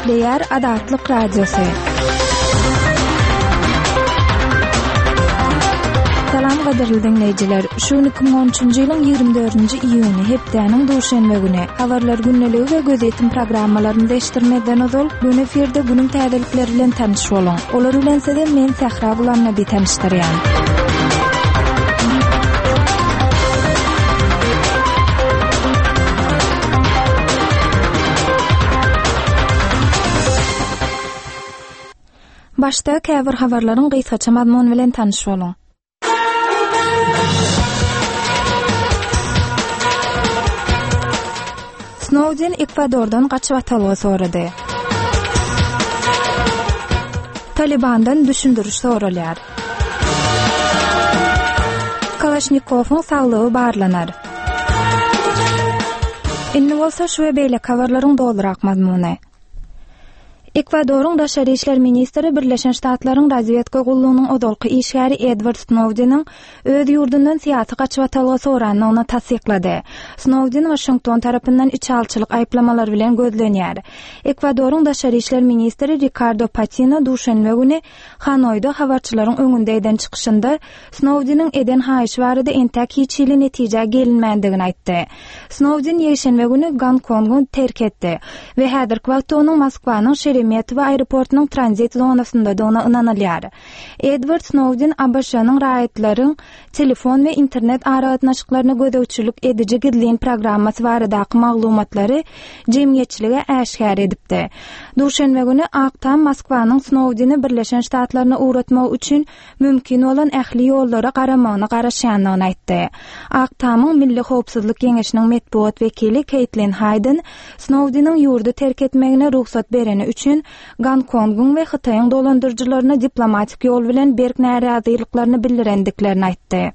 Nükleer Adatlyk Radiosu. Salam gaderli dinleyijiler. Şu 2013-nji ýylyň 24-nji iýuny hepdeniň duşanbe güni habarlar günneligi we gözetim programmalaryny değiştirmeden ozal bu eferde günüň täzelikleri bilen tanış bolun. Olar bilen sizden men Sahra Gulamna bir tanışdyrýan. Başda käbir habarlaryň gysgaça mazmuny bilen tanış bolun. Snowden Ekvadordan gaçyp atalgy sorady. Talibandan düşündürüş soralýar. Kalashnikov'un saglygy barlanar. Indi bolsa şu we beýle habarlaryň doldurak mazmuny. Ekvadorun Daşary işler ministri Birleşen Ştatlaryň razwiedka gullugynyň odolky işgäri Edward Snowden'in öz ýurdundan syýasy gaçyp atalgy soranyny ona tasdiklady. Snowden Washington tarapyndan içalçylyk aýplamalary bilen gözlenýär. Ekvadorun Daşary işler ministri Ricardo Patino duşanbe güni Hanoyda habarçylaryň öňünde çykyşynda Snowden'in eden haýyş barada entäk hiçili netije gelinmändigini aýtdy. Snowden ýeşenbe güni Gonkong'u terk etdi we häzirki wagtda onuň Moskwanyň Şeremetyevo aeroportunyň tranzit zonasynda da ona ynanylýar. Edward Snowden ABŞ-nyň raýatlaryň telefon we internet aragatnaşyklaryna gödäwçilik ediji gizlin programmasy baradaky maglumatlary jemgyýetçilige äşkär edipdi. Duşanbe güni Aktam Moskwanyň Snowden'i Birleşen Ştatlaryna uğratmak üçin mümkin bolan ähli ýollara garamagyny garaşýanyny aýtdy. Aktamyň Milli Howpsuzlyk Geňeşiniň metbuat wekili Caitlin Hayden Snowden'in ýurdu terk etmegine ruhsat bereni üçin Gonkong'un we Hytaýyň dolandyrjylaryna diplomatik ýol bilen berk närazylyklaryny bildirendiklerini aýtdy.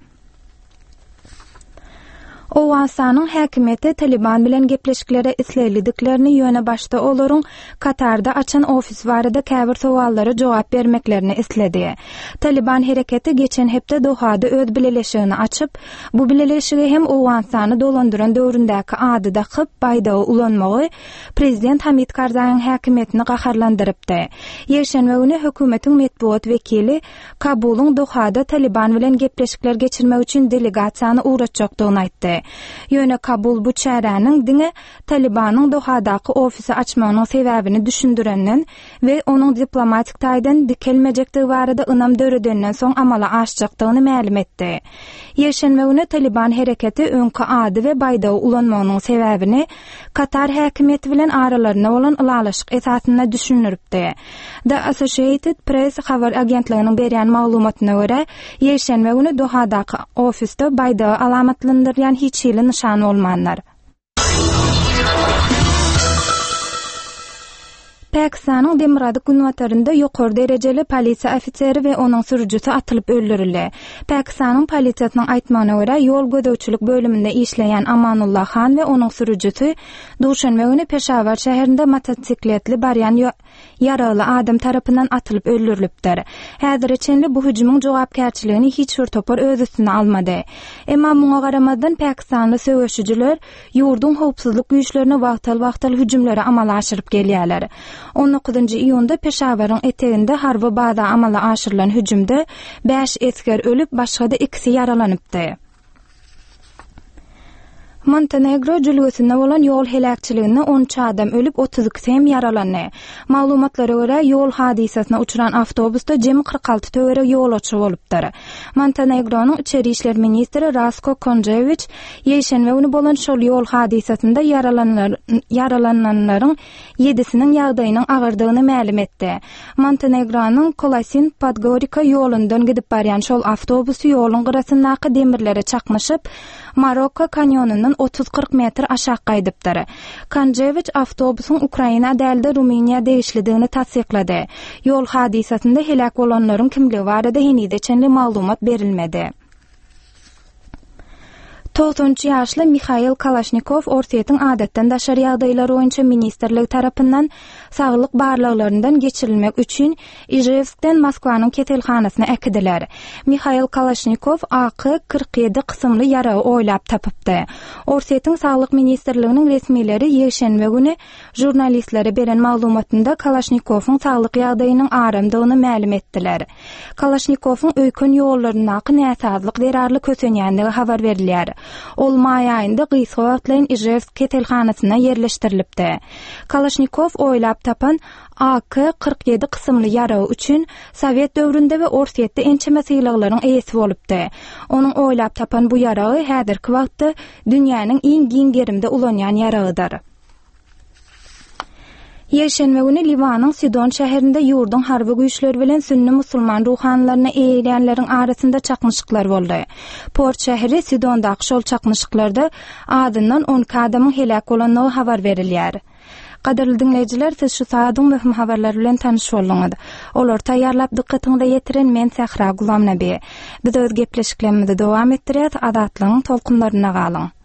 Owasanyň häkimeti Taliban bilen gepleşiklere isleýlediklerini ýöne başda olaryň Katarda açan ofis barada käbir sowallara jogap bermeklerini isledi. Taliban hereketi geçen hepde Dohada öz bileleşigini açyp, bu bileleşigi hem Owasany dolandyran döwründäki adyda hyp baýda ulanmagy prezident Hamid Karzaýyň häkimetini gaharlandyrypdy. Ýeşenbe güni hökümetiň metbuat wekili Kabulyň Dohada Taliban bilen gepleşikler geçirmek üçin delegasiýany uğratjakdygyny aýtdy. Ýöne Kabul bu çäranyň diňe Talibanyň Dohadaky ofisi açmagynyň sebäbini düşündürenden we onuň diplomatik taýdan dikelmejekdigi barada ynam döredenden soň amala aşjakdygyny ma'lum etdi. Ýeşenbe güni Taliban hereketi öňkü ady we baýda ulanmagynyň sebäbini Katar häkimeti bilen aralaryna bolan ulalaşyk esasyna düşünüripdi. The Associated Press habar agentliginiň berýän maglumatyna görä, ýeşenbe güni Dohadaky ofisde baýda alamatlandyrýan hiç ýyly nişan bolmanlar. Pakistanyň Demiradyk günwatarynda ýokary derejeli polisiýa ofiseri we onuň sürüjüsi atylyp öldürildi. Pakistanyň polisiýasynyň aýtmagyna görä, ýol gödäwçilik bölüminde işleýän Amanullah Han we onuň sürüjüsi duşanbe güni Peşawar şäherinde motosikletli barýan yaraly adam tarapyndan atylyp öldürilipdir. Häzirçe bu hüjümüň jogapkärçiligini hiç bir topar öz üstüne almady. Emma muňa garamadan Pakistanly söwüşçüler ýurdun howpsuzlyk güýçlerine wagtal hüjümlere amala aşyryp gelýärler. 19-njy iýunda Peşawaryň eteginde harby baza amala aşyrylan hüjümde 5 esker ölüp başga da 2 yaralanypdy. Montenegro jülgüsinde bolan ýol helakçylygyna 13 adam ölüp 32 hem yaralandy. Maglumatlara görä ýol hadisasyna uçuran awtobusda jemi 46 töwere ýolçy bolupdyr. Montenegronyň içeri işler ministri Rasko Konjević ýeşenbe güni bolan şol ýol hadisasynda yaralananlaryň 7-siniň ýagdaýynyň agyrdygyny ma'lum etdi. Montenegronyň Kolasin Podgorica ýolundan gidip barýan şol awtobusy ýoluň gyrasyndaky demirlere çakmışyp Marokko kanyonundan 30-40 metr aşağı kaydıptır. Konjević avtobusun Ukraina dälde Ruminiya değişlidigini tasdiklady. Yol hadisasynda helak bolanlaryň kimligi barada henide çenli maglumat berilmedi. 90 ýaşly Mikhail Kalashnikov orsiýetiň adatdan daşar ýagdaýlary boýunça ministerligi tarapyndan saglyk barlyklaryndan geçirilmek üçin Ijevskden Moskwanyň ketelhanasyna äkidiler. Mikhail Kalashnikov AK-47 kysymly ýaragy oýlap tapypdy. Orsiýetiň saglyk ministerliginiň resmiýleri ýeşenbe güni jurnalistlere beren maglumatynda Kalashnikov'un saglyk ýagdaýynyň aramdygyny ma'lum etdiler. Kalashnikov'un öýkün ýollaryna näsazlyk derarly kösenýändigi habar berilýär. Ol may aýynda gysga wagtlaryň Ijevsk ketelhanasyna yerleşdirilipdi. Kalashnikov oýlap tapan AK-47 kysymly ýaragy üçin Sowet döwründe we Orsiýetde ençeme syýlagylaryň eýesi bolupdy. Onuň oýlap tapan bu ýaragy häzirki wagtda dünýäniň iň giň gerimde ulanýan ýaragydyr. Ýeşenme güni Liwanyň Sidon şäherinde ýurdun harby güýçleri bilen sünni musulman ruhanlaryna eýilýänleriň arasynda çakmyşyklar boldy. Port şäheri Sidondaky şol çakmyşyklarda adyndan 10 adamyň helak bolandygy habar berilýär. Gaderly dinleýijiler, siz şu saatyň möhüm habarlary bilen tanyş boldyňyz. Olar taýýarlap dikkatiňizde ýetiren men Sähra Gulamnaby. Biz öz gepleşiklerimizi dowam etdirýär, adatlygyň tolkunlaryna galyň.